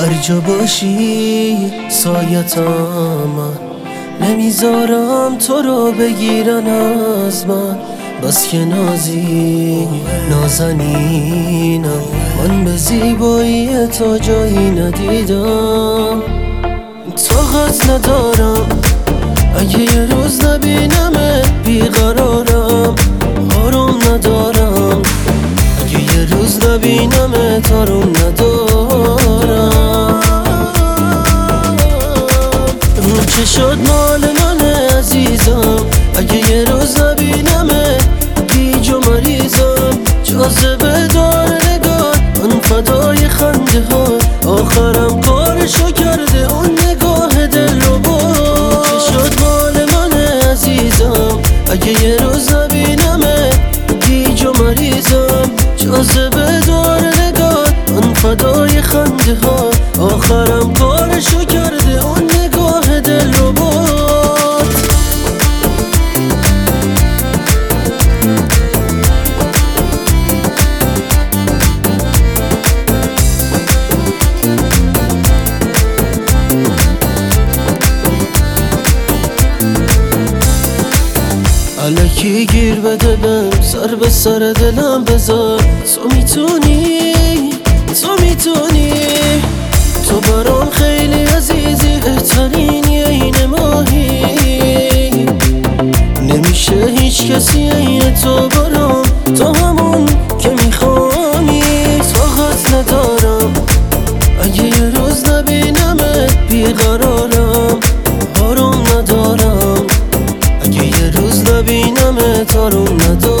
هر جا باشی سایتم، نمیذارم تو رو بگیرن از من. بس که نازی نازنینم، من به زیبایی تو جایی ندیدم. طاقت ندارم اگه یه روز نبینمت بیقرارم. آروم ندارم اگه یه روز نبینمت آروم ندارم. اون چه شد مال منه عزیزم، اگه یه روز نبینمت گیج و مریضم. جاذبه دار نگاه من فدای خنده ها، آخرم کارشو کرده اون نگاه دل رو با. چه شد مال منه عزیزم، اگه یه روز نبینمت گیج و مریضم. جاذبه دار نگاه من فدای خنده ها، آخرم کارشو کرده اون نگاه دل رو با. الکی گیر بده بهم، سر به سر دلم بذار. تو میتونی تو برام خیلی عزیزی، بهترینی عین ماهی. نمیشه هیچ کسی عین تو برام، تو همون که میخوانی. طاقت ندارم اگه یه روز نبینمت بیقرارم. آروم ندارم اگه یه روز نبینمت آروم ندارم.